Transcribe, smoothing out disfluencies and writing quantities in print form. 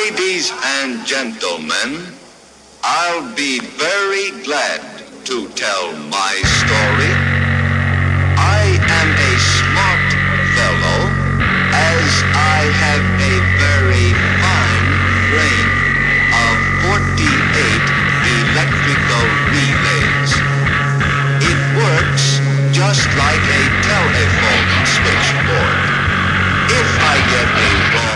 Ladies and gentlemen, I'll be very glad to tell my story. I am a smart fellow, as I have a very fine brain of 48 electrical relays. It works just like a telephone switchboard. If I get a wrong